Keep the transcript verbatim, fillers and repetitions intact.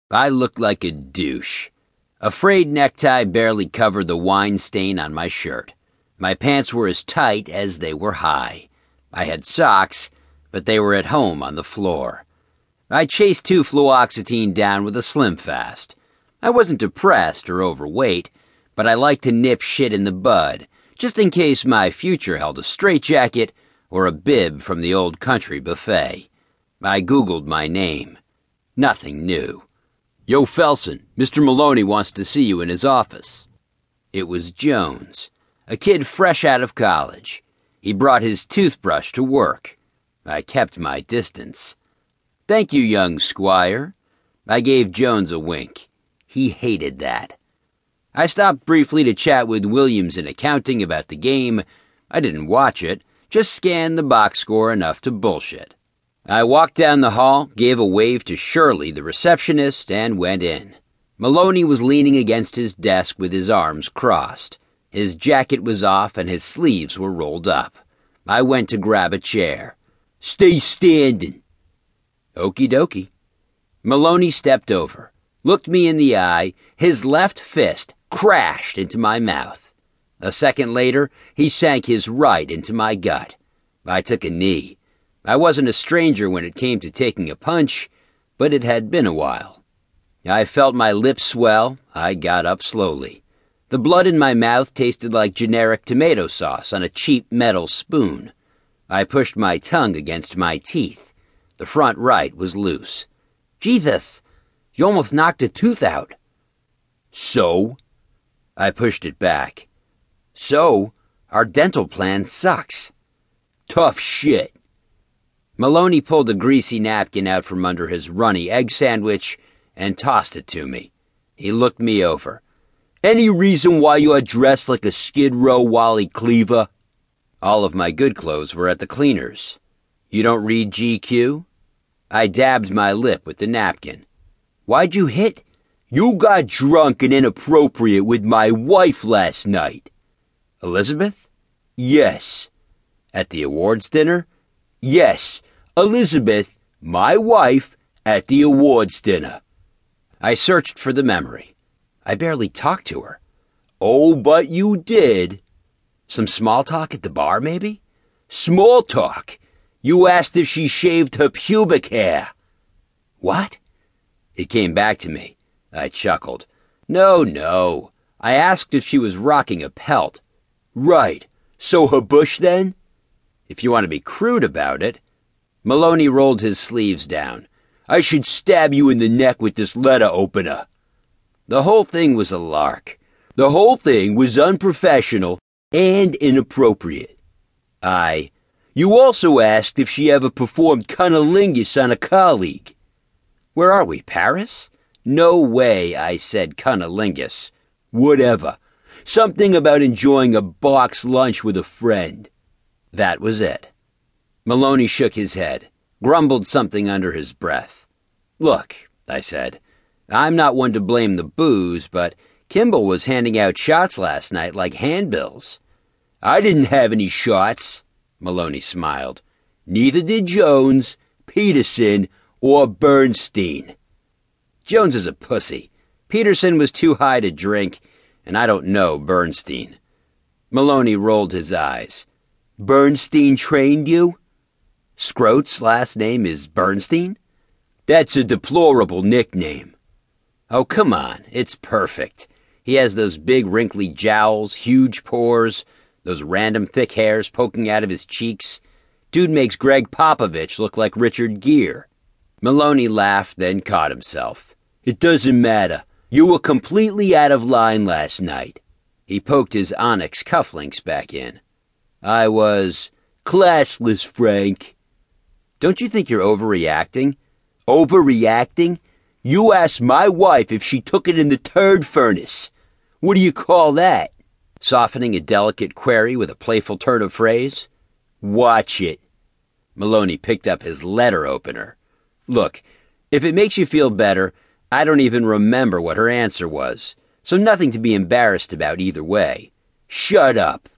I looked like a douche. A frayed necktie barely covered the wine stain on my shirt. My pants were as tight as they were high. I had socks, but they were at home on the floor. I chased two fluoxetine down with a Slim Fast. I wasn't depressed or overweight, but I liked to nip shit in the bud, just in case my future held a straitjacket or a bib from the old country buffet. I Googled my name. Nothing new. "Yo, Felsen, Mister Maloney wants to see you in his office." It was Jones, a kid fresh out of college. He brought his toothbrush to work. I kept my distance. "Thank you, young squire." I gave Jones a wink. He hated that. I stopped briefly to chat with Williams in accounting about the game. I didn't watch it, just scanned the box score enough to bullshit. I walked down the hall, gave a wave to Shirley, the receptionist, and went in. Maloney was leaning against his desk with his arms crossed. His jacket was off and his sleeves were rolled up. I went to grab a chair. "Stay standing." Okie dokie. Maloney stepped over, looked me in the eye. His left fist crashed into my mouth. A second later, he sank his right into my gut. I took a knee. I wasn't a stranger when it came to taking a punch, but it had been a while. I felt my lips swell. I got up slowly. The blood in my mouth tasted like generic tomato sauce on a cheap metal spoon. I pushed my tongue against my teeth. The front right was loose. "Jesus, you almost knocked a tooth out." "So?" I pushed it back. "So, our dental plan sucks." "Tough shit." Maloney pulled a greasy napkin out from under his runny egg sandwich and tossed it to me. He looked me over. "Any reason why you are dressed like a Skid Row Wally Cleaver?" All of my good clothes were at the cleaners. "You don't read G Q?" I dabbed my lip with the napkin. "Why'd you hit?" "You got drunk and inappropriate with my wife last night." "Elizabeth?" "Yes." "At the awards dinner?" "Yes. Elizabeth, my wife, at the awards dinner." I searched for the memory. I barely talked to her. "Oh, but you did." "Some small talk at the bar, maybe?" "Small talk? You asked if she shaved her pubic hair." "What?" It came back to me. I chuckled. "No, no. I asked if she was rocking a pelt." "Right. So her bush then?" "If you want to be crude about it." Maloney rolled his sleeves down. "I should stab you in the neck with this letter opener." The whole thing was a lark. The whole thing was unprofessional and inappropriate. I... "You also asked if she ever performed cunnilingus on a colleague." "Where are we, Paris?" "No way," I said cunnilingus. "Whatever. Something about enjoying a box lunch with a friend." That was it. Maloney shook his head, grumbled something under his breath. "Look," I said, "I'm not one to blame the booze, but Kimball was handing out shots last night like handbills." "I didn't have any shots," Maloney smiled. "Neither did Jones, Peterson, or Bernstein." "Jones is a pussy. Peterson was too high to drink, and I don't know Bernstein." Maloney rolled his eyes. "Bernstein trained you?" "Scroat's last name is Bernstein?" "That's a deplorable nickname." "Oh, come on. It's perfect. He has those big wrinkly jowls, huge pores, those random thick hairs poking out of his cheeks. Dude makes Greg Popovich look like Richard Gere." Maloney laughed, then caught himself. "It doesn't matter. You were completely out of line last night." He poked his onyx cufflinks back in. "I was classless, Frank." "Don't you think you're overreacting?" "Overreacting? You asked my wife if she took it in the turd furnace. What do you call that?" Softening a delicate query with a playful turn of phrase. "Watch it." Maloney picked up his letter opener. "Look, if it makes you feel better, I don't even remember what her answer was, so nothing to be embarrassed about either way." "Shut up."